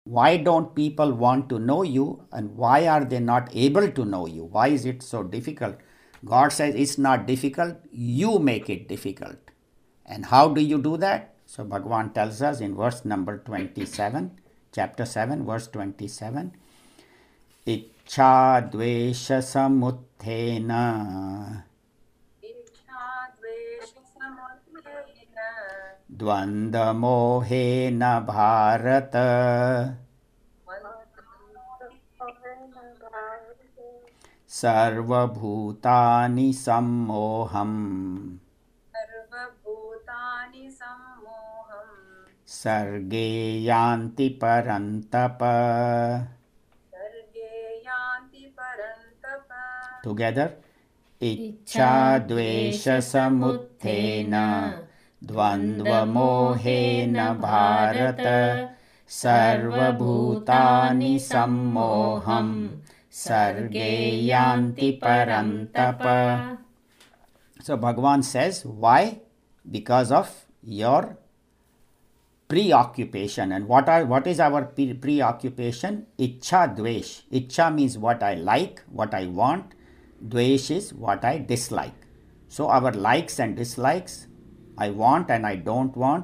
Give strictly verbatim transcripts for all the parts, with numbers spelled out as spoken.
why don't people want to know you, and why are they not able to know you? Why is it so difficult? God says it's not difficult, you make it difficult. And how do you do that? So Bhagavan tells us in verse number twenty-seven, chapter seven, verse twenty-seven, Ichha dvesha samuthena dvanda mohena bharata sarvabhutani sammoham sarge yanti parantapa. Together. Ichha dvesha samuthena dvandva mohena bharata sarvabhutani sammoham sarge yanti parantapa. So Bhagavan says, why? Because of your preoccupation. And what are what is our pre- preoccupation? Ichha dvesh. Ichha means what I like, what I want. Dvesh is what I dislike. So our likes and dislikes, I want and I don't want.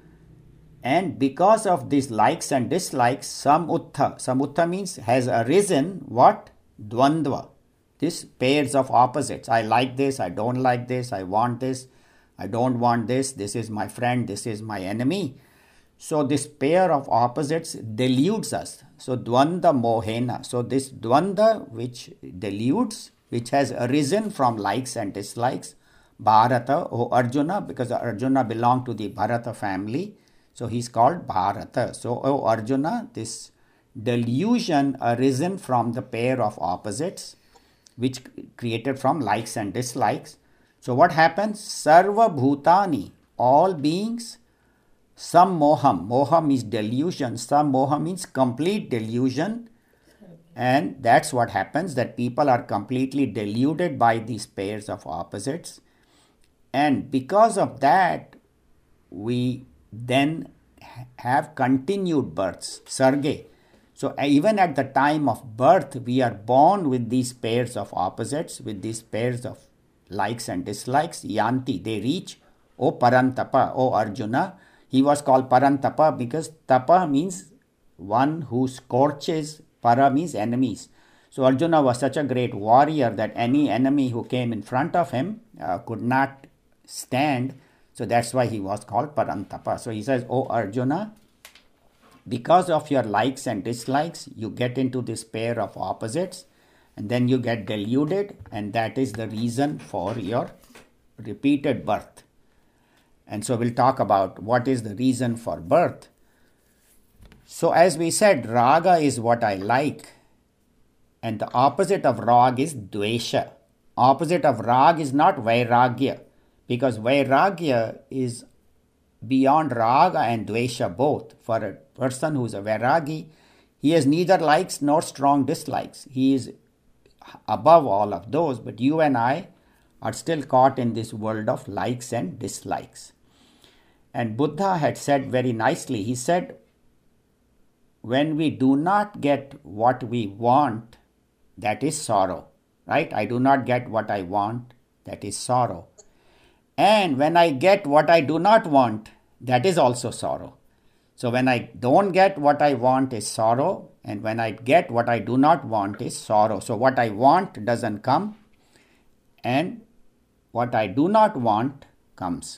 And because of these likes and dislikes, samutha. Samutha means has arisen what? Dvandva. This pairs of opposites. I like this, I don't like this, I want this, I don't want this, this is my friend, this is my enemy. So this pair of opposites deludes us. So dvanda mohena. So this dvanda which deludes, which has arisen from likes and dislikes, Bharata, oh Arjuna, because Arjuna belonged to the Bharata family, so he's called Bharata. So, oh Arjuna, this delusion arisen from the pair of opposites, which created from likes and dislikes. So what happens? Sarva bhutani, all beings, some moham. Moham is delusion. Some moham means complete delusion. And that's what happens, that people are completely deluded by these pairs of opposites. And because of that, we then have continued births, sarge. So even at the time of birth, we are born with these pairs of opposites, with these pairs of likes and dislikes. Yanti, they reach, O Parantapa, O Arjuna. He was called Parantapa because Tapa means one who scorches, Para means enemies. So Arjuna was such a great warrior that any enemy who came in front of him uh, could not stand. So that's why he was called Parantapa. So he says, O Arjuna, because of your likes and dislikes, you get into this pair of opposites and then you get deluded, and that is the reason for your repeated birth. And so we'll talk about what is the reason for birth. So as we said, raga is what I like, and the opposite of rag is dvesha. Opposite of rag is not vairagya, because vairagya is beyond raga and dvesha both. For a person who is a vairagi, he has neither likes nor strong dislikes. He is above all of those, but you and I are still caught in this world of likes and dislikes. And Buddha had said very nicely, he said, when we do not get what we want, that is sorrow, right? I do not get what I want, that is sorrow. And when I get what I do not want, that is also sorrow. So when I don't get what I want is sorrow, and when I get what I do not want is sorrow. So what I want doesn't come, and what I do not want comes.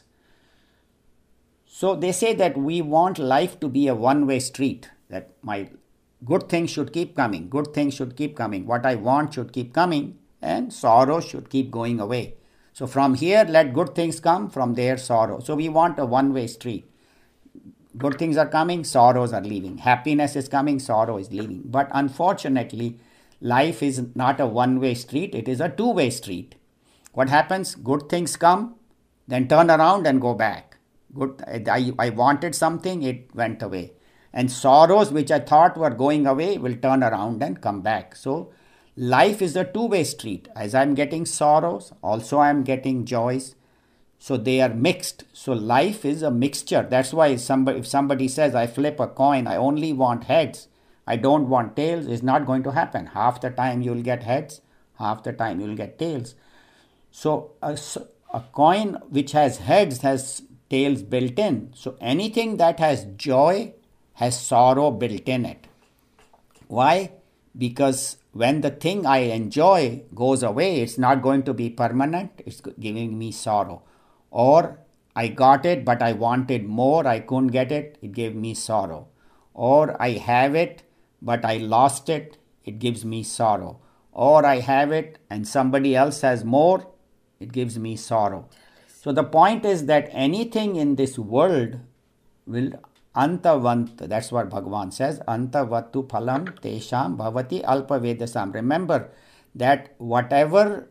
So they say that we want life to be a one-way street, that my good things should keep coming, good things should keep coming, what I want should keep coming, and sorrow should keep going away. So from here, let good things come, from there, sorrow. So we want a one-way street. Good things are coming, sorrows are leaving. Happiness is coming, sorrow is leaving. But unfortunately, life is not a one-way street, it is a two-way street. What happens? Good things come, then turn around and go back. Good, I, I wanted something, it went away. And sorrows which I thought were going away will turn around and come back. So life is a two-way street. As I'm getting sorrows, also I'm getting joys. So they are mixed. So life is a mixture. That's why somebody, if somebody says, I flip a coin, I only want heads, I don't want tails, it's not going to happen. Half the time you'll get heads, half the time you'll get tails. So a, a coin which has heads has tails built in. So anything that has joy has sorrow built in it. Why? Because when the thing I enjoy goes away, it's not going to be permanent, it's giving me sorrow. Or I got it, but I wanted more, I couldn't get it, it gave me sorrow. Or I have it, but I lost it, it gives me sorrow. Or I have it and somebody else has more, it gives me sorrow. So the point is that anything in this world will antavant, that's what Bhagavan says, antavatu phalam tesham bhavati alpavedasam. Remember that whatever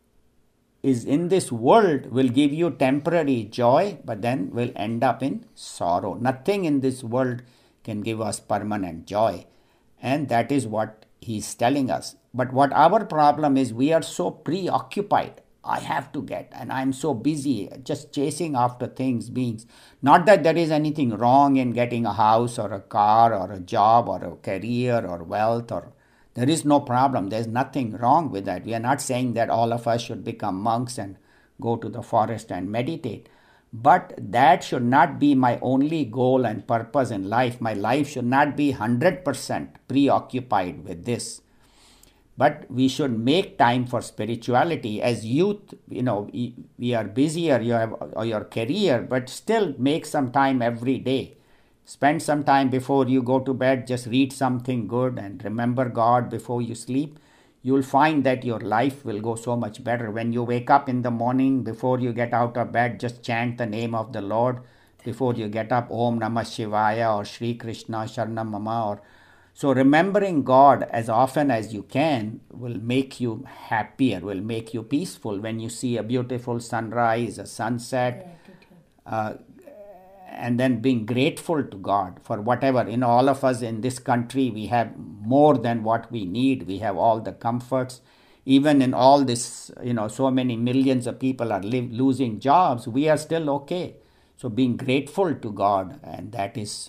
is in this world will give you temporary joy, but then will end up in sorrow. Nothing in this world can give us permanent joy. And that is what he's telling us. But what our problem is, we are so preoccupied. I have to get, and I'm so busy just chasing after things, beings. Not that there is anything wrong in getting a house or a car or a job or a career or wealth, or there is no problem. There's nothing wrong with that. We are not saying that all of us should become monks and go to the forest and meditate. But that should not be my only goal and purpose in life. My life should not be one hundred percent preoccupied with this. But we should make time for spirituality. As youth, you know, we are busier, you have your career, but still make some time every day. Spend some time before you go to bed, just read something good and remember God before you sleep. You'll find that your life will go so much better. When you wake up in the morning, before you get out of bed, just chant the name of the Lord. Before you get up, Om Namah Shivaya or Shri Krishna Sharanam Mama. Or so remembering God as often as you can will make you happier, will make you peaceful. When you see a beautiful sunrise, a sunset, uh, and then being grateful to God for whatever. You know, all of us in this country, we have more than what we need. We have all the comforts. Even in all this, you know, so many millions of people are live, losing jobs, we are still okay. So being grateful to God, and that is.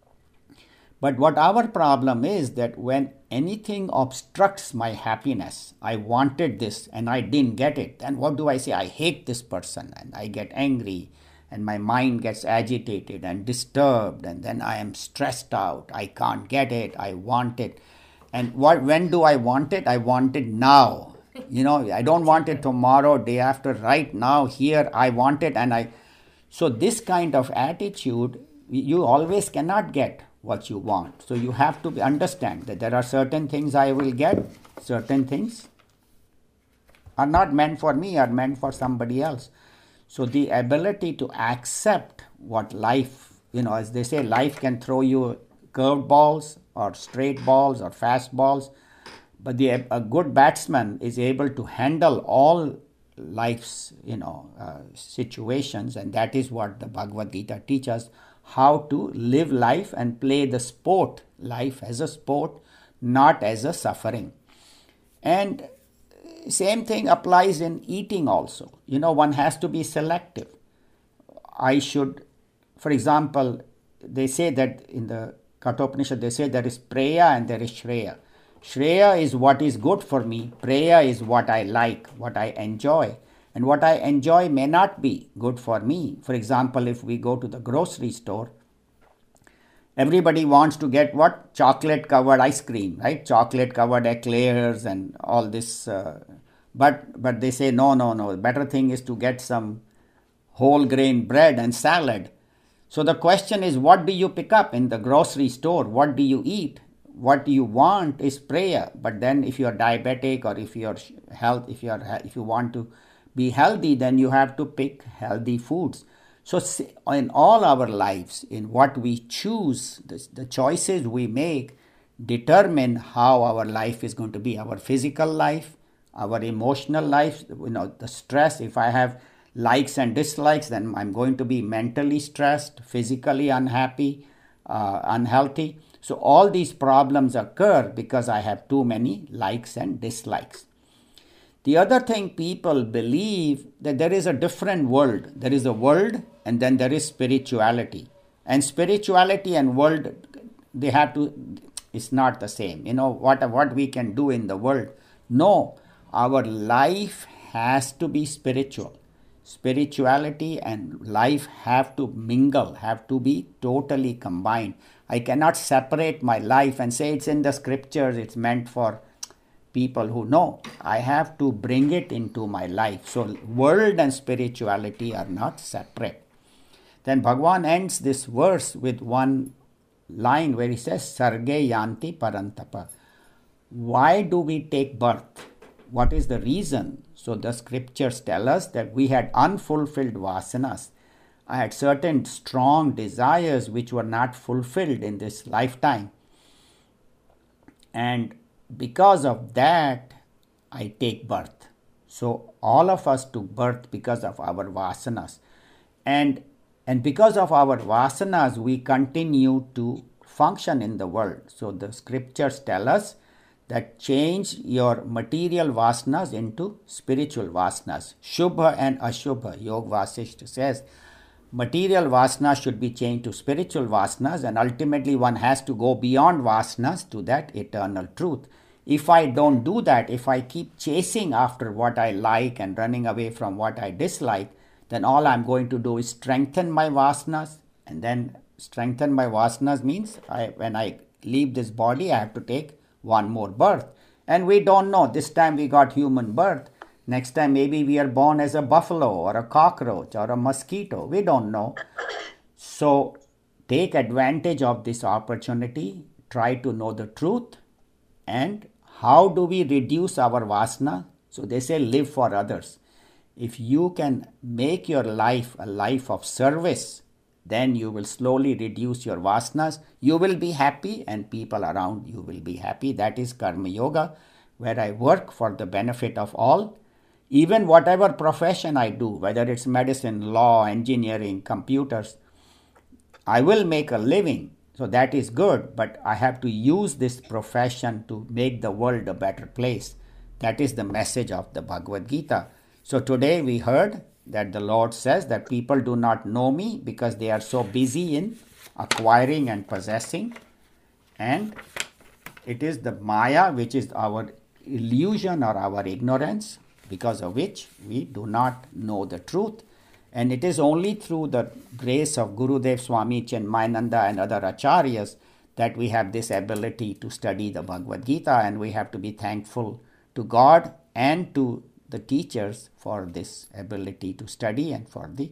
But what our problem is that when anything obstructs my happiness, I wanted this and I didn't get it, then what do I say? I hate this person and I get angry. And my mind gets agitated and disturbed, and then I am stressed out. I can't get it. I want it. And what? When do I want it? I want it now. You know, I don't want it tomorrow, day after, right now, here. I want it. And I, so this kind of attitude, you always cannot get what you want. So you have to understand that there are certain things I will get, certain things are not meant for me, are meant for somebody else. So the ability to accept what life, you know, as they say, life can throw you curved balls or straight balls or fast balls. But the, a good batsman is able to handle all life's, you know, uh, situations. And that is what the Bhagavad Gita teaches, how to live life and play the sport, life as a sport, not as a suffering. And same thing applies in eating also. You know, one has to be selective. I should, for example, they say that in the Kathopanishad, they say there is Preya and there is Shreya. Shreya is what is good for me. Preya is what I like, what I enjoy. And what I enjoy may not be good for me. For example, if we go to the grocery store, everybody wants to get what? Chocolate covered ice cream, right? Chocolate covered eclairs and all this. Uh, but but they say, no, no, no. The better thing is to get some whole grain bread and salad. So the question is, what do you pick up in the grocery store? What do you eat? What you want is prayer. But then if you are diabetic or if you are health, if you are if you want to be healthy, then you have to pick healthy foods. So in all our lives, in what we choose, the, the choices we make determine how our life is going to be. Our physical life, our emotional life, you know, the stress. If I have likes and dislikes, then I'm going to be mentally stressed, physically unhappy, uh, unhealthy. So all these problems occur because I have too many likes and dislikes. The other thing, people believe that there is a different world. There is a world and then there is spirituality. And spirituality and world, they have to, It's not the same. You know, what, what we can do in the world. No, our life has to be spiritual. Spirituality and life have to mingle, have to be totally combined. I cannot separate my life and say it's in the scriptures, it's meant for people who know. I have to bring it into my life. So world and spirituality are not separate. Then Bhagavan ends this verse with one line where he says, Sarge yanti parantapa. Why do we take birth? What is the reason? So the scriptures tell us that we had unfulfilled vasanas. I had certain strong desires which were not fulfilled in this lifetime. And because of that, I take birth. So all of us took birth because of our vasanas. And, and because of our vasanas, we continue to function in the world. So the scriptures tell us that change your material vasanas into spiritual vasanas. Shubha and Ashubha. Yoga Vasishta says material vasanas should be changed to spiritual vasanas, and ultimately one has to go beyond vasanas to that eternal truth. If I don't do that, if I keep chasing after what I like and running away from what I dislike, then all I'm going to do is strengthen my vasanas, and then strengthen my vasanas means I, when I leave this body, I have to take one more birth. And we don't know. This time we got human birth. Next time maybe we are born as a buffalo or a cockroach or a mosquito. We don't know. So take advantage of this opportunity. Try to know the truth. And how do we reduce our vasana? So they say live for others. If you can make your life a life of service, then you will slowly reduce your vasanas. You will be happy and people around you will be happy. That is Karma Yoga, where I work for the benefit of all. Even whatever profession I do, whether it's medicine, law, engineering, computers, I will make a living. So that is good, but I have to use this profession to make the world a better place. That is the message of the Bhagavad Gita. So today we heard that the Lord says that people do not know me because they are so busy in acquiring and possessing. And it is the Maya, which is our illusion or our ignorance, because of which we do not know the truth. And it is only through the grace of Gurudev Swami Chinmayananda and other acharyas that we have this ability to study the Bhagavad Gita, and we have to be thankful to God and to the teachers for this ability to study and for the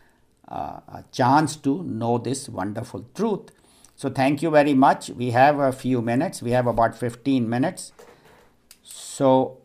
uh, chance to know this wonderful truth. So thank you very much. We have a few minutes. We have about fifteen minutes. So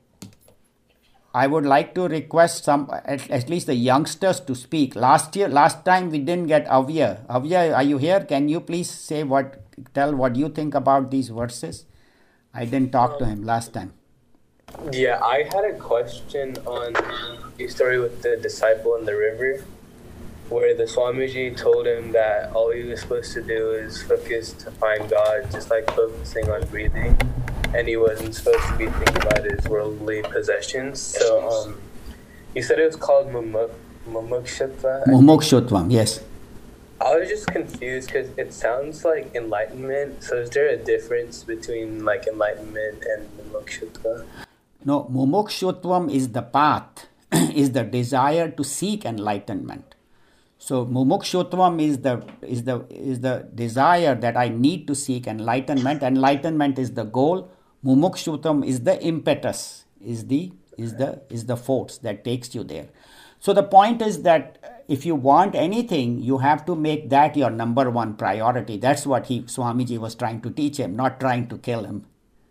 I would like to request some, at, at least the youngsters, to speak. Last year, last time we didn't get Avya. Avya, are you here? Can you please say what, tell what you think about these verses? I didn't talk to him last time. Yeah, I had a question on the story with the disciple in the river, where the Swamiji told him that all he was supposed to do is focus to find God, just like focusing on breathing, and he wasn't supposed to be thinking about his worldly possessions. So um, you said it was called Mumukshutva? Mumukshutvam, yes. I was just confused because it sounds like enlightenment. So is there a difference between like enlightenment and Mumukshutva? No, Mumukshutvam is the path, is the desire to seek enlightenment. So Mumukshutvam is the is the is the desire that I need to seek enlightenment. Enlightenment is the goal. Mumukshutvam is the impetus, is the is the is the force that takes you there. So the point is that if you want anything, you have to make that your number one priority. That's what he Swamiji was trying to teach him, not trying to kill him.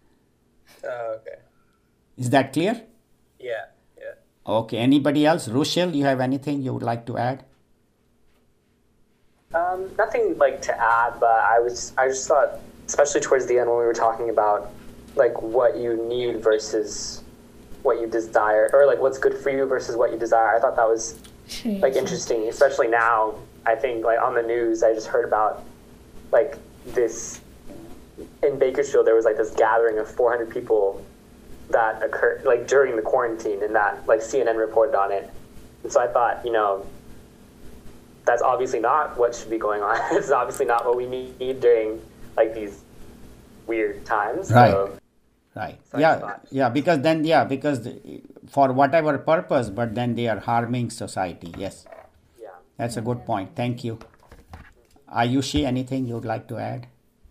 Oh, okay. Is that clear? Yeah, yeah. Okay. Anybody else? Rushil, you have anything you would like to add? Um, nothing like to add, but I was I just thought, especially towards the end when we were talking about like what you need versus what you desire, or like what's good for you versus what you desire. I thought that was like interesting, especially now. I think like on the news, I just heard about like this in Bakersfield. There was like this gathering of four hundred people that occurred like during the quarantine, and that like C N N reported on it. And so I thought, you know, that's obviously not what should be going on. It's obviously not what we need during like these weird times. Right. So, Right. Sorry, Yeah. Scott. Yeah. Because then, yeah, because the, for whatever purpose, but then they are harming society. Yes. yeah. That's a good point. Thank you. Ayushi, anything you'd like to add?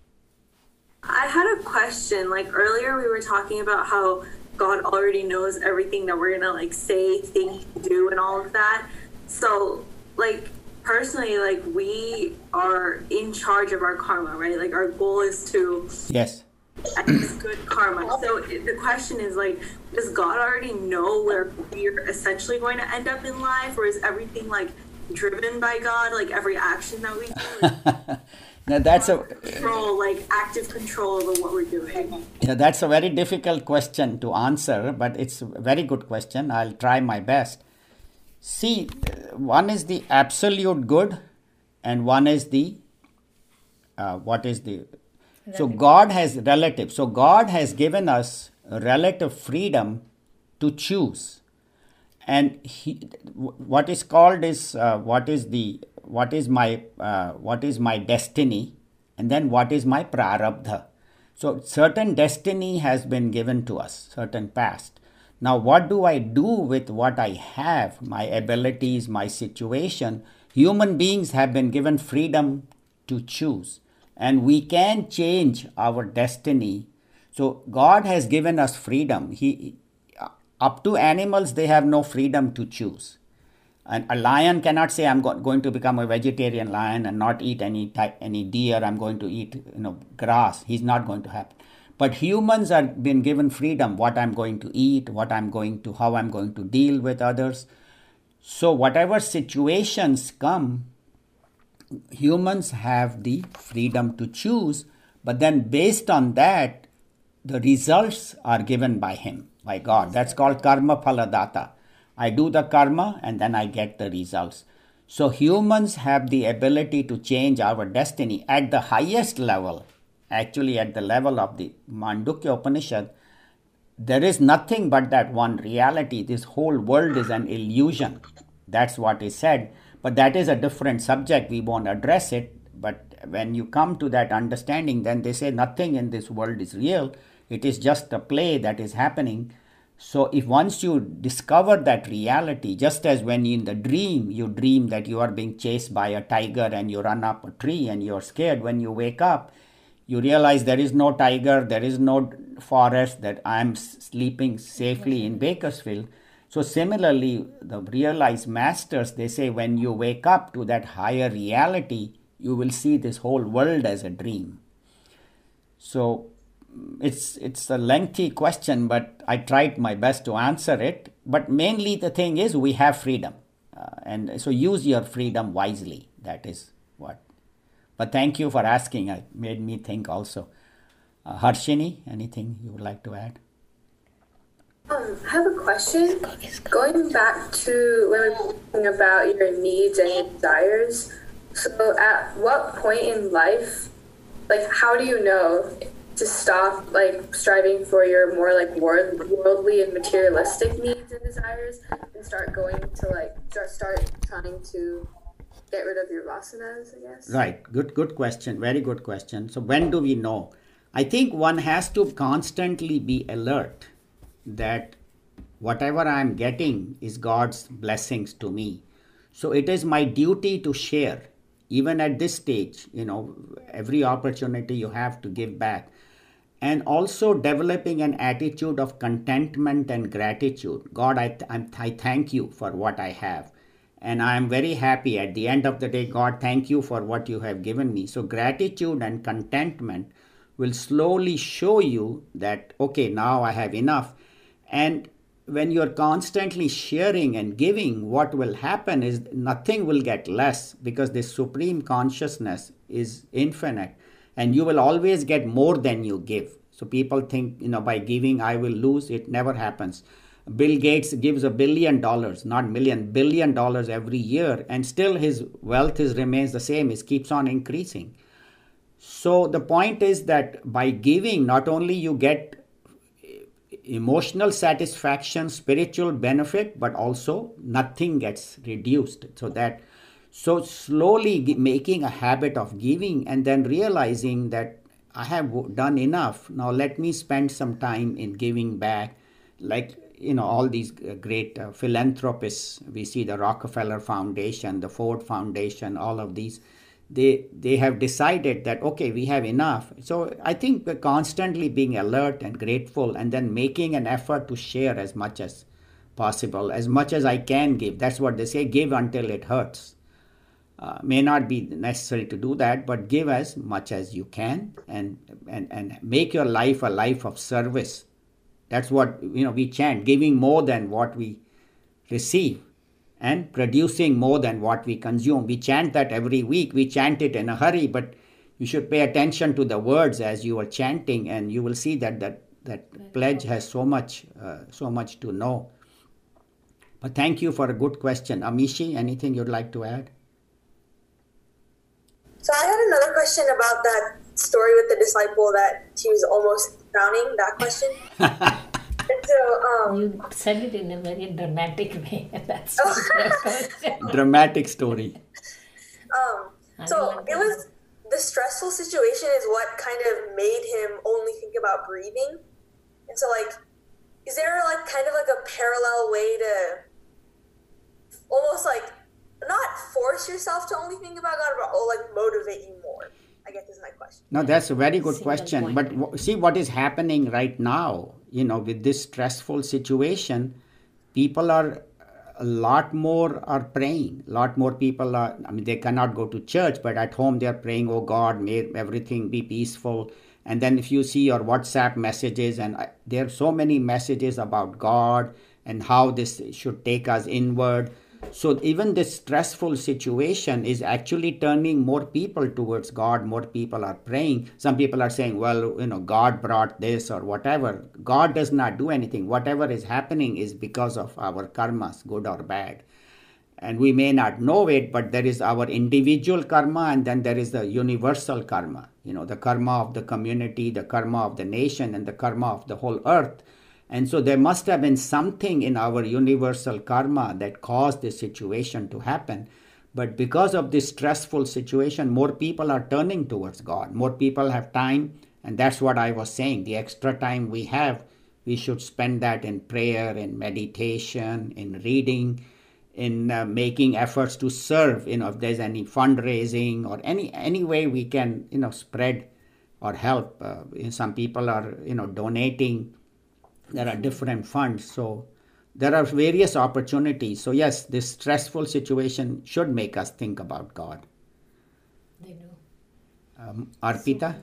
I had a question. Like earlier, we were talking about how God already knows everything that we're gonna like say, think, do, and all of that. So, like personally, like we are in charge of our karma, right? Like our goal is to Yes. it's good karma. So it- the question is like, does God already know where we're essentially going to end up in life, or is everything like driven by God? Like every action that we do, Now that's a control, like active control over what we're doing. yeah, that's a very difficult question to answer, but it's a very good question. I'll try my best. See, uh, one is the absolute good, and one is the uh, what is the so God has relative. So God has given us relative freedom to choose, and he, what is called is uh, what is the what is my uh, what is my destiny, and then what is my prarabdha. So certain destiny has been given to us, certain past. Now what do I do with what I have, my abilities, my situation? Human beings have been given freedom to choose, and we can change our destiny. So God has given us freedom. He up to animals, they have no freedom to choose. And a lion cannot say, I'm go- going to become a vegetarian lion and not eat any type, any deer. I'm going to eat, you know, grass. He's not going to happen. But humans are been given freedom, what I'm going to eat, what I'm going to, how I'm going to deal with others. So whatever situations come, humans have the freedom to choose. But then based on that, the results are given by him, by God. That's called karma phaladata. I do the karma and then I get the results. So humans have the ability to change our destiny at the highest level. Actually, at the level of the Mandukya Upanishad, there is nothing but that one reality. This whole world is an illusion. That's what is said. But that is a different subject. We won't address it. But when you come to that understanding, then they say nothing in this world is real. It is just a play that is happening. So if once you discover that reality, just as when in the dream, you dream that you are being chased by a tiger and you run up a tree and you're scared, when you wake up, you realize there is no tiger, there is no forest, that I'm sleeping safely in Bakersfield. So similarly, the realized masters, they say when you wake up to that higher reality, you will see this whole world as a dream. So it's it's a lengthy question, but I tried my best to answer it. But mainly the thing is we have freedom. Uh, and so use your freedom wisely. That is what. But thank you for asking. It made me think also. Uh, Harshini, anything you would like to add? Um, I have a question. Going back to when we were talking about your needs and your desires, so at what point in life, like how do you know to stop like striving for your more like world, worldly and materialistic needs and desires and start going to like start start trying to get rid of your vasanas, I guess? Right. Good, good question. Very good question. So when do we know? I think one has to constantly be alert that whatever I'm getting is God's blessings to me. So it is my duty to share. Even at this stage, you know, every opportunity you have to give back. And also developing an attitude of contentment and gratitude. God, I, th- I thank you for what I have. And I am very happy at the end of the day. God, thank you for what you have given me. So gratitude and contentment will slowly show you that, okay, now I have enough. And when you're constantly sharing and giving, what will happen is nothing will get less, because this supreme consciousness is infinite and you will always get more than you give. So people think, you know, by giving I will lose. It never happens. Bill Gates gives a billion dollars, not million, billion dollars every year, and still his wealth is remains the same. It keeps on increasing. So the point is that by giving, not only you get emotional satisfaction, spiritual benefit, but also nothing gets reduced. So that, so slowly making a habit of giving and then realizing that I have w- done enough. Now let me spend some time in giving back. Like, you know, all these uh, great uh, philanthropists, we see the Rockefeller Foundation, the Ford Foundation, all of these, they they have decided that, okay, we have enough. So I think we're constantly being alert and grateful, and then making an effort to share as much as possible, as much as I can give. That's what they say, give until it hurts. Uh, may not be necessary to do that, but give as much as you can, and, and, and make your life a life of service. That's what, you know, we chant, giving more than what we receive and producing more than what we consume. We chant that every week. We chant it in a hurry, but you should pay attention to the words as you are chanting, and you will see that that, that pledge has so much, uh, so much to know. But thank you for a good question. Amishi, anything you'd like to add? So I had another question about that story with the disciple that he was almost drowning, that question. And so, um, You said it in a very dramatic way. That's Oh. the question. Dramatic story. um, I so like it that. was the stressful situation is what kind of made him only think about breathing. And so, like, is there like kind of like a parallel way to almost like not force yourself to only think about God, but oh, like motivate you more? I guess is my question. No, that's a very good Single question. point. But w- see what is happening right now, you know, with this stressful situation, people are a lot more are praying. A lot more people are, I mean, they cannot go to church, but at home they are praying, oh God, may everything be peaceful. And then if you see your WhatsApp messages, and I, there are so many messages about God and how this should take us inward. So even this stressful situation is actually turning more people towards God. More people are praying. Some people are saying, well, you know, God brought this or whatever. God does not do anything. Whatever is happening is because of our karmas, good or bad. And we may not know it, but there is our individual karma, and then there is the universal karma. You know, the karma of the community, the karma of the nation, and the karma of the whole earth. And so there must have been something in our universal karma that caused this situation to happen. But because of this stressful situation, more people are turning towards God. More people have time. And that's what I was saying. The extra time we have, we should spend that in prayer, in meditation, in reading, in uh, making efforts to serve. You know, if there's any fundraising or any, any way we can, you know, spread or help. Uh, some people are, you know, donating. There are different funds. So there are various opportunities. So yes, this stressful situation should make us think about God. They do. Um, Arpita?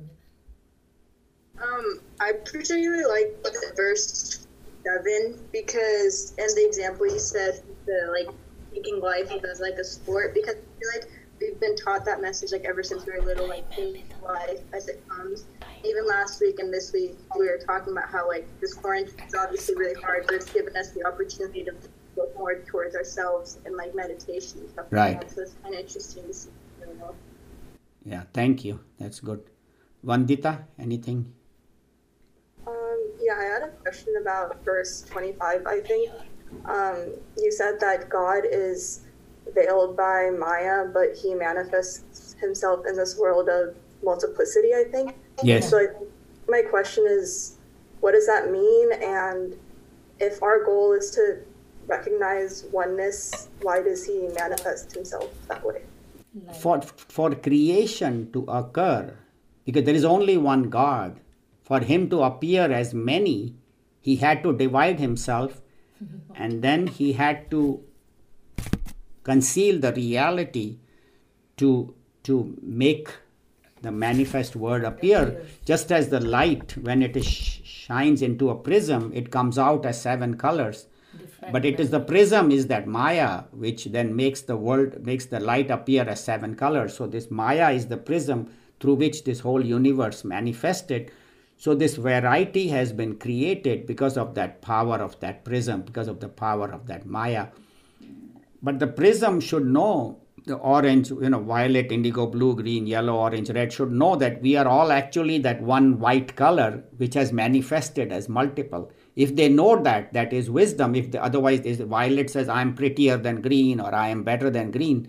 Um, I particularly like the verse seven because, in the example you said, the like taking life as like a sport, because I feel like we've been taught that message like ever since we were little, like take life as it comes. Even last week and this week, we were talking about how like this quarantine is obviously really hard, but it's given us the opportunity to look more towards ourselves and like meditation and stuff Right. like that. So it's kind of interesting to see. You know. Yeah, thank you. That's good. Vandita, anything? Um, yeah, I had a question about verse twenty-five, I think. Um, you said that God is veiled by Maya, but he manifests himself in this world of multiplicity, I think. Yes. So I think my question is, what does that mean? And if our goal is to recognize oneness, why does he manifest himself that way? For, for creation to occur, because there is only one God, for him to appear as many, he had to divide himself, and then he had to conceal the reality to, to make the manifest word appear. Just as the light, when it is sh- shines into a prism, it comes out as seven colors. But it is the prism is that Maya, which then makes the world, makes the light appear as seven colors. So this Maya is the prism through which this whole universe manifested. So this variety has been created because of that power of that prism, because of the power of that Maya. But the prism should know, the orange, you know, violet, indigo, blue, green, yellow, orange, red, should know that we are all actually that one white color which has manifested as multiple. If they know that, that is wisdom. If the, otherwise is violet says I am prettier than green or I am better than green,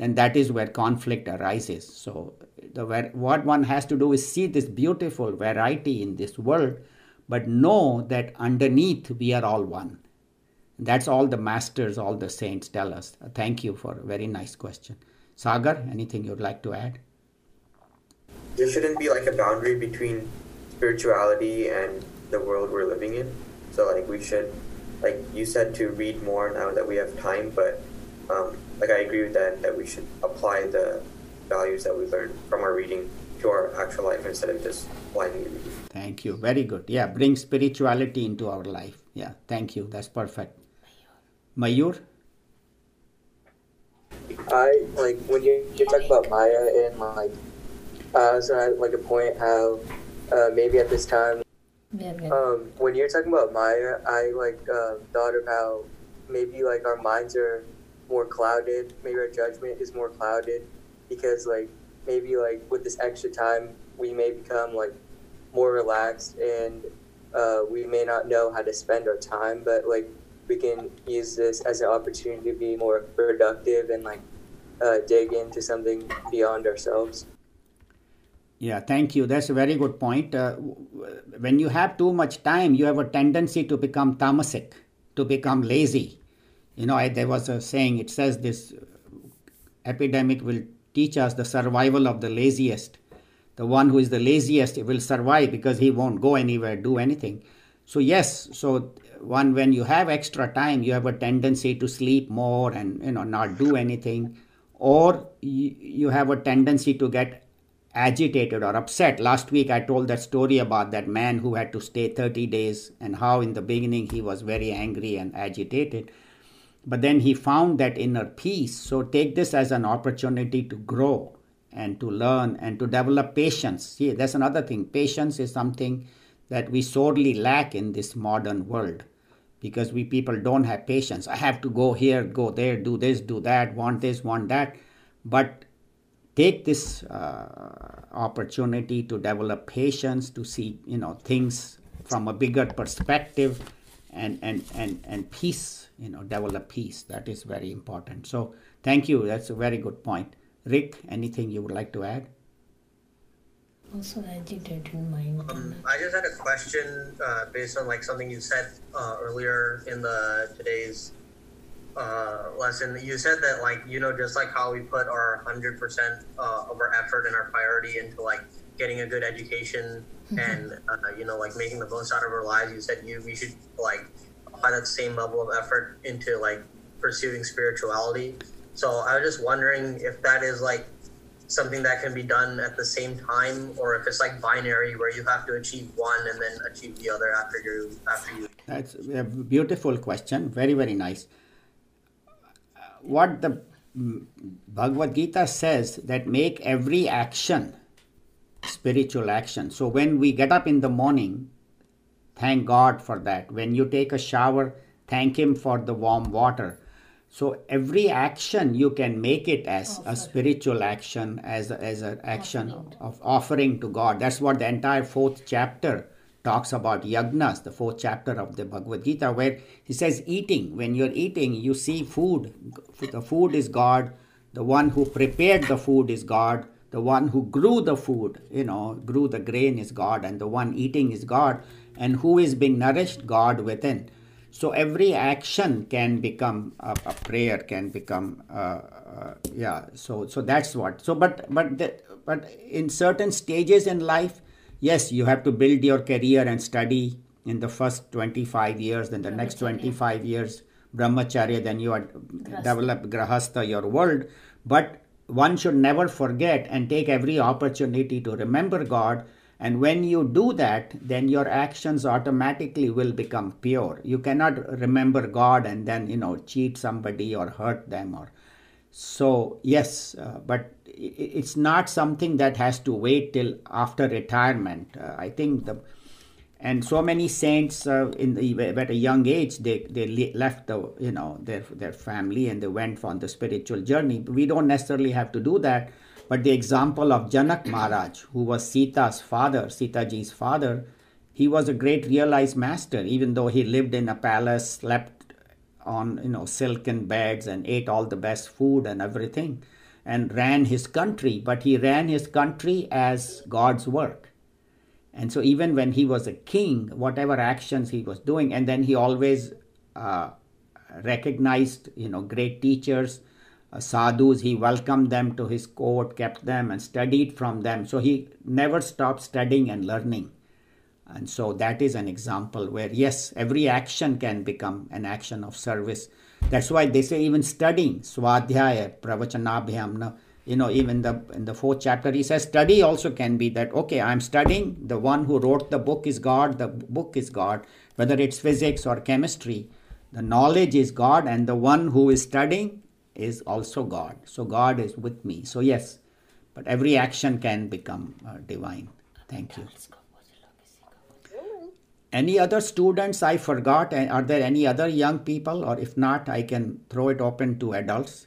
then that is where conflict arises. So the what one has to do is see this beautiful variety in this world, but know that underneath we are all one. That's all the masters, all the saints tell us. Thank you for a very nice question. Sagar, anything you'd like to add? There shouldn't be like a boundary between spirituality and the world we're living in. So like we should, like you said, to read more now that we have time, but um, like I agree with that, that we should apply the values that we learned from our reading to our actual life instead of just blindly reading. Thank you. Very good. Yeah, bring spirituality into our life. Yeah, thank you. That's perfect. Mayur? I, like, when you, you talk about Maya and, like, I was at, like, a point how uh, maybe at this time, Yeah, yeah. um, when you're talking about Maya, I, like, uh, thought of how maybe, like, our minds are more clouded, maybe our judgment is more clouded, because, like, maybe, like, with this extra time, we may become, like, more relaxed, and uh, we may not know how to spend our time, but, like, we can use this as an opportunity to be more productive and, like, uh, dig into something beyond ourselves. Yeah, thank you. That's a very good point. Uh, when you have too much time, you have a tendency to become tamasic, to become lazy. You know, I, there was a saying, it says this epidemic will teach us the survival of the laziest. The one who is the laziest will survive because he won't go anywhere, do anything. So yes, so one, when you have extra time, you have a tendency to sleep more and, you know, not do anything, or you, you have a tendency to get agitated or upset. Last week I told that story about that man who had to stay thirty days and how in the beginning he was very angry and agitated, but then he found that inner peace. So take this as an opportunity to grow and to learn and to develop patience. See, that's another thing. Patience is something that we sorely lack in this modern world, because we people don't have patience. I have to go here, go there, do this, do that, want this, want that. But take this uh, opportunity to develop patience, to see, you know, things from a bigger perspective, and, and, and, and peace, you know, develop peace. That is very important. So thank you. That's a very good point. Rick, anything you would like to add? Also agitated mind. Um, I just had a question uh, based on like something you said uh, earlier in the today's uh, lesson. You said that, like, you know, just like how we put our one hundred percent uh, of our effort and our priority into like getting a good education and uh, you know, like making the most out of our lives, you said you we should like apply that same level of effort into like pursuing spirituality. So I was just wondering if that is like something that can be done at the same time, or if it's like binary where you have to achieve one and then achieve the other after you after you. That's a beautiful question. Very, very nice. What the Bhagavad Gita says, that make every action spiritual action. So when we get up in the morning, thank God for that. When you take a shower, thank Him for the warm water. So every action you can make it as Offer. a spiritual action, as a, as an action offering. of offering to God. That's what the entire fourth chapter talks about, yagnas, the fourth chapter of the Bhagavad Gita, where he says eating. When you're eating, you see food. The food is God. The one who prepared the food is God. The one who grew the food, you know, grew the grain is God, and the one eating is God. And who is being nourished? God within. So every action can become a, a prayer, can become, uh, uh, yeah. So so that's what. So but but the, but in certain stages in life, yes, you have to build your career and study in the first twenty-five years, then the next twenty-five years, brahmacharya, then you are develop grahastha, your world. But one should never forget and take every opportunity to remember God. And when you do that, then your actions automatically will become pure. You cannot remember God and then, you know, cheat somebody or hurt them. Or so, yes, uh, but it's not something that has to wait till after retirement. Uh, I think the and so many saints uh, in the, at a young age, they they left the you know their their family and they went on the spiritual journey. We don't necessarily have to do that. But the example of Janak Maharaj, who was Sita's father, Sita Ji's father, he was a great realized master, even though he lived in a palace, slept on, you know, silken beds and ate all the best food and everything. and ran his country, but he ran his country as God's work. And so even when he was a king, whatever actions he was doing, and then he always uh, recognized, you know, great teachers, uh, sadhus, he welcomed them to his court, kept them and studied from them. So he never stopped studying and learning. And so that is an example where, yes, every action can become an action of service. That's why they say even studying, swadhyaya, pravachanabhyam, no, you know, even the in the fourth chapter, he says study also can be that, okay, I'm studying, the one who wrote the book is God, the book is God, whether it's physics or chemistry, the knowledge is God, and the one who is studying is also God. So God is with me. So yes, but every action can become uh, divine. Thank you. Any other students I forgot? Are there any other young people? Or if not, I can throw it open to adults.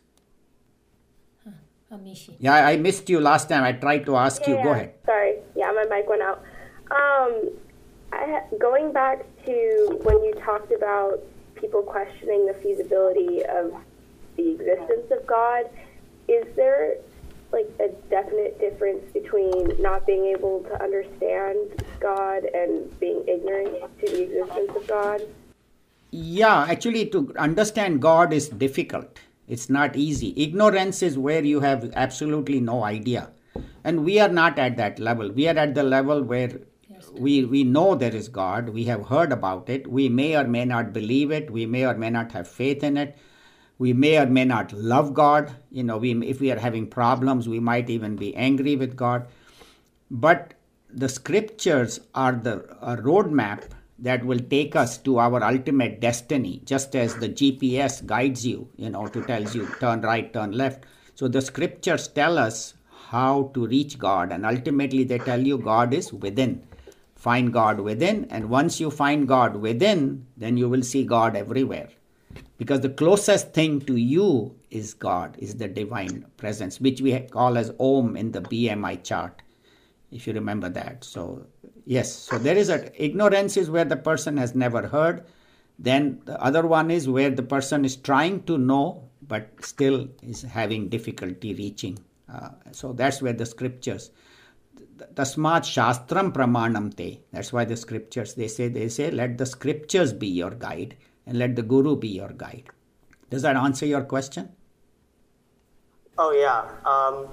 Amishi. Yeah, I missed you last time. I tried to ask yeah, you. Yeah. Go ahead. Sorry. Yeah, my mic went out. Um, I, going back to when you talked about people questioning the feasibility of the existence of God, is there like a definite difference between not being able to understand God and being ignorant to the existence of God? Yeah, actually to understand God is difficult. It's not easy. Ignorance is where you have absolutely no idea. And we are not at that level. We are at the level where we, we know there is God. We have heard about it. We may or may not believe it. We may or may not have faith in it. We may or may not love God. You know, we, if we are having problems, we might even be angry with God. But the scriptures are the a roadmap that will take us to our ultimate destiny, just as the G P S guides you, you know, to tells you turn right, turn left. So the scriptures tell us how to reach God, and ultimately they tell you God is within. Find God within, and once you find God within, then you will see God everywhere. Because the closest thing to you is God, is the divine presence, which we call as Om in the B M I chart, if you remember that. So yes, so there is a ignorance is where the person has never heard. Then the other one is where the person is trying to know but still is having difficulty reaching. Uh, so that's where the scriptures, tasmat shastram pramanam te. That's why the scriptures, they say, they say, let the scriptures be your guide and let the guru be your guide. Does that answer your question? Oh yeah. Um,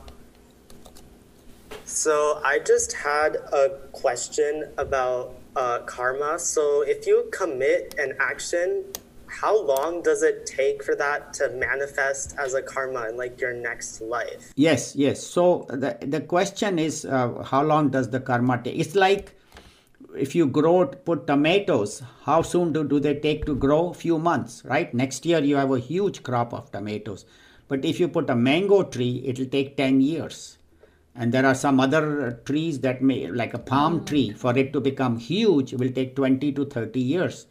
so I just had a question about uh, karma. So if you commit an action, how long does it take for that to manifest as a karma in like your next life? Yes, yes. So the, the question is, uh, how long does the karma take? It's like if you grow, put tomatoes, how soon do, do they take to grow? Few months, right? Next year you have a huge crop of tomatoes. But if you put a mango tree, it will take ten years. And there are some other trees that may, like a palm tree, for it to become huge, it will take twenty to thirty years.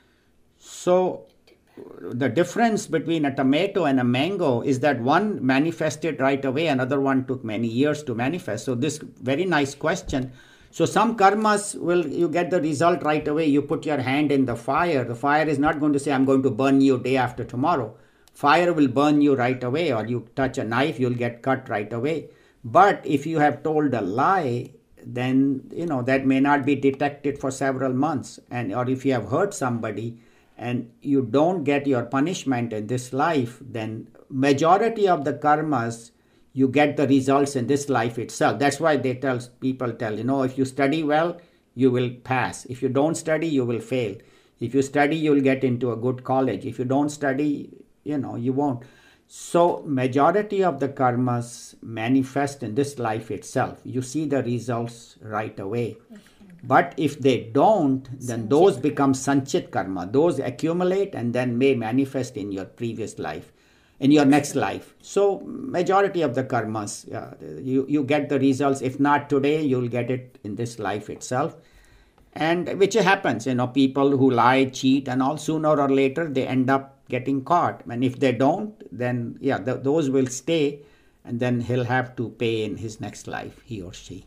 So the difference between a tomato and a mango is that one manifested right away, another one took many years to manifest. So this very nice question. So some karmas will, you get the result right away. You put your hand in the fire. The fire is not going to say, I'm going to burn you day after tomorrow. Fire will burn you right away, or you touch a knife, you'll get cut right away. But if you have told a lie, then, you know, that may not be detected for several months. And, or if you have hurt somebody and you don't get your punishment in this life, then majority of the karmas, you get the results in this life itself. That's why they tell people tell, you know, if you study well, you will pass. If you don't study, you will fail. If you study, you'll get into a good college. If you don't study, you know, you won't. So majority of the karmas manifest in this life itself. You see the results right away. But if they don't, then those become sanchit karma. Those accumulate and then may manifest in your previous life, in your next life. So majority of the karmas, yeah, you, you get the results. If not today, you'll get it in this life itself. And which happens, you know, people who lie, cheat and all, sooner or later, they end up getting caught. And if they don't, then yeah, th- those will stay, and then he'll have to pay in his next life, he or she.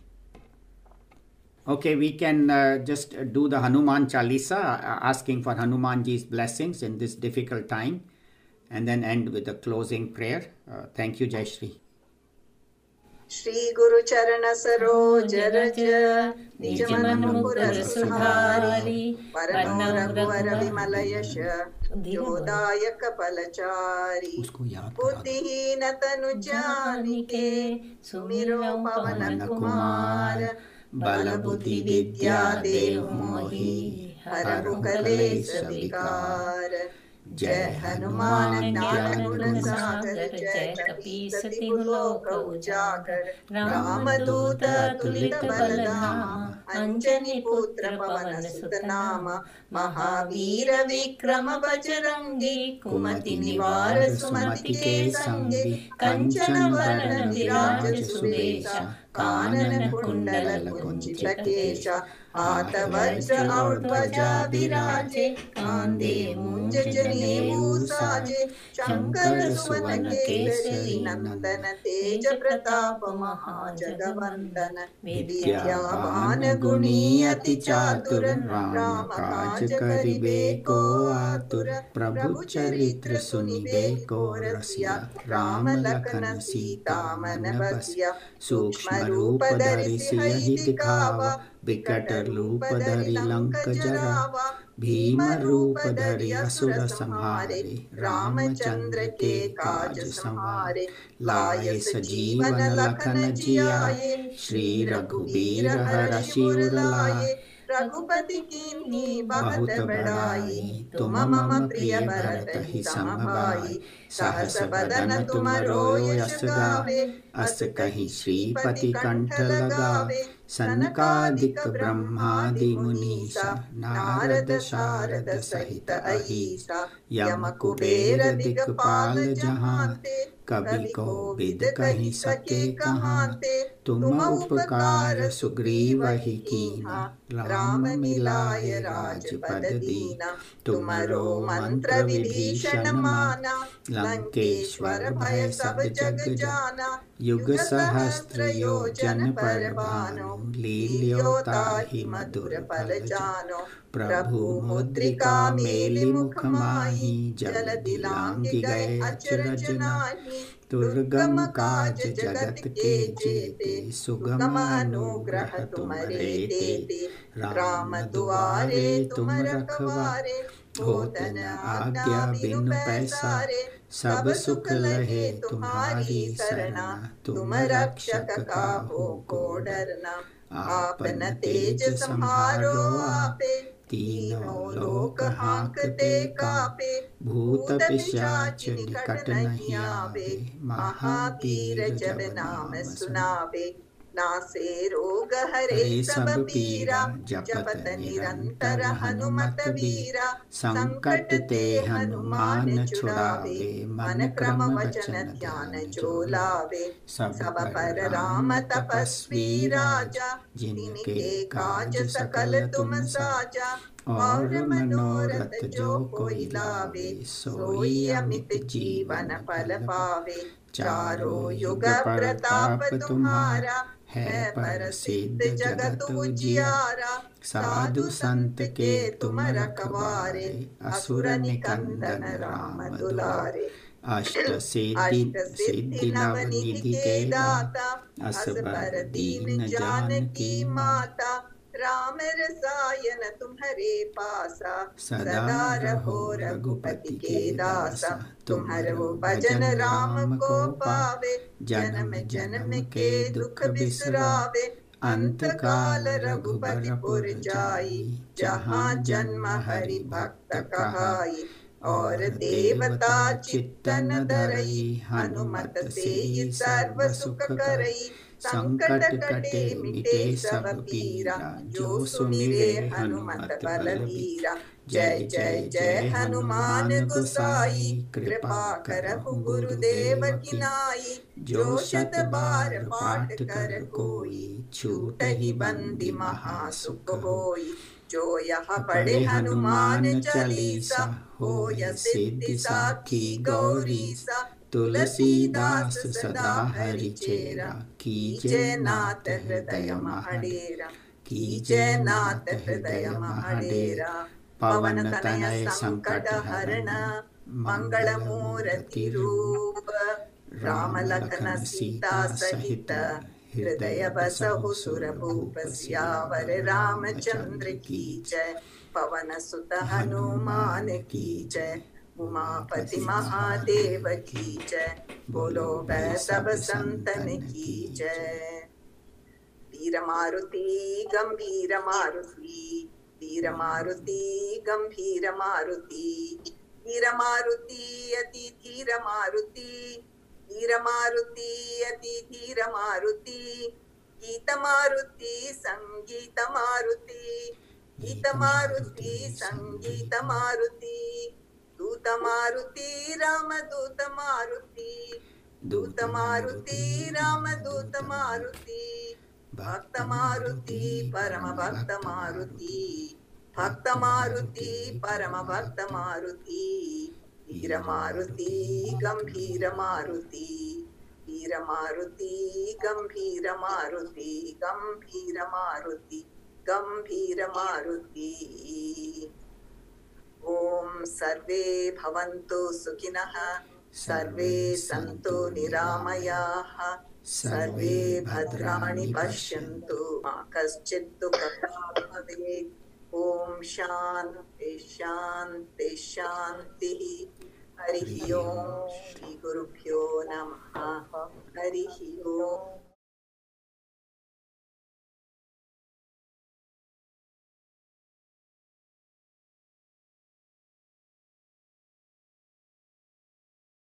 Okay, we can uh, just do the Hanuman Chalisa, uh, asking for Hanumanji's blessings in this difficult time, and then end with a closing prayer. Uh, thank you, Jai Shri. Shri गुरु चरण सरोज रज निज मन मुकुर सुधारी वरनो रघुवर विमल यश जोदायक फलचारी बुद्धिहीन तनु जानिके सुमिरो पवन कुमार बल बुद्धि विद्या देव मोहि हरहु कलेश विकार। जय हनुमान ज्ञान गुण सागर जय कपीसति लोक उजागर रामदूत तुलित बलधामा अंजनी पुत्र पवन सुत नामा महावीर विक्रम बजरंगी कुमति निवार सुमति के संगी कंचन वरण विराज सुबेशा कानन कुंडल कुंचित केशा हाथ वज्र और ध्वजा विराजे कांधे मूंज जनेऊ साजे शंकर सुवन केसरी नंदन तेज प्रताप महाजगवंदन विद्यावान गुणी अति चातुर राम काज करिबे को आतुर प्रभु चरित्र सुनिबे को रसिया राम लखन सीता मन बसिया सूक्ष्म रूप धरि सियहि दिखावा विकट रूप धरि लंक जरावा भीम रूप धरि असुर संहारे रामचंद्र के काज संहारे लाए सजीवन लखन जियाए श्री रघुवीर हरषि उर लाए रघुपति कीन्ही बहुत बड़ाई तुम मम प्रिय भरत सम भाई सहस बदन तुमरो यश गावे अस कहीं श्रीपति कंठ लगावे सनकादिक ब्रह्मादि मुनीसा नारद शारद सहित अहीसा यम कुबेर दिक्पाल जहांते कवि कोविद कहि सके कहाते तुम उपकार सुग्रीव ही कीना राम मिलाय राजपद दीना तुमरो मंत्र विभीषण माना लंकेश्वर भय सब जग जाना युग सहस्त्र योजन पर भानु लील्यो ताहि मधुर फल जानो प्रभु मुद्रिका मेलि मुख माहि जल दिलांघि गए अचरज नाहि दुर्गम काज जगत के जेते सुगम अनुग्रह तुम्हारे तेते राम दुआरे तुम रखवारे होतन आज्ञा बिनु पैसारे सब सुख लहे तुम्हारी सरना तुम रक्षक काहू को डरना आपन तेज सम्हारो आपे तीनों लोक हांकते कापे भूत पिशाच निकट नहीं आवे महावीर जब नाम सुनावे नासे रोग हरे सब पीरा जपत निरंतर हनुमत वीरा संकट ते हनुमान छुड़ावे मन क्रम वचन ध्यान जो लावे सब पर राम तपस्वी राजा जिनके काज सकल तुम साजा और मनोरथ जो कोई लावे सोई अमित जीवन फल पावे चारों युग प्रताप तुम्हारा है प्रसिद्ध जगत उजियारा साधु संत के तुम रखवारे असुर निकंदन राम दुलारे अष्ट सिद्धि सिद्धि नवनिधि के दाता असबर दीन जानकी माता राम रसायन तुम्हारे पासा सदा रहो रघुपति के दासा तुम्हारो भजन राम को पावे जन्म जन्म के दुख बिसरावे अंत काल रघुबरपुर जाई जहाँ जन्म हरि भक्त कहाई और देवता चित्तन धरई हनुमत से सर्व सुख करई संकट कटे मिटे सब पीरा जो सुमिरे हनुमत बलवीरा जय जय जय हनुमान गोसाई कृपा करहु गुरुदेव की नाई जो शत बार पाठ कर कोई छूट ही बंदी महासुख होई जो यहाँ पढ़े हनुमान चालीसा हो या सिद्धि साखी गौरीसा तुलसीदास सदा हरि चेरा कीजय नाथ हृदय महडेरा कीजय नाथ हृदय महडेरा पवन तनय संकट हरण मंगल मूर्ति रूप राम लखन सीता सहित हृदय बसहु सुरभूप सियावर रामचंद्र की जय। पवन सुत हनुमान की जय। उमापति महादेव की जय। बोलो सब संतन की जय। वीर मारुति गंभीर मारुति, वीर मारुति गंभीर मारुति, वीर मारुति अति धीर मारुति, वीर मारुति अति धीर मारुति। गीत मारुति संगीत मारुति, गीत मारुति संगीत मारुति। दूत मारुति राम दूत मारुति, दूत मारुति राम दूत मारुति। भक्त मारुति परम भक्त मारुति, भक्त मारुति परम भक्त मारुति। वीर मारुति गंभीर मारुति, वीर मारुति गंभीर मारुति, गंभीर मारुति गंभीर मारुति। ओम सर्वे भवन्तु सुखिनः, सर्वे सन्तु निरामयाः, सर्वे भद्राणि पश्यन्तु मा कश्चित् दुःखभाग् भवेत्। ओम शान्ति शान्ति शान्तिः। हरिः ओम श्री गुरुभ्यो नमः। हरिः ओम।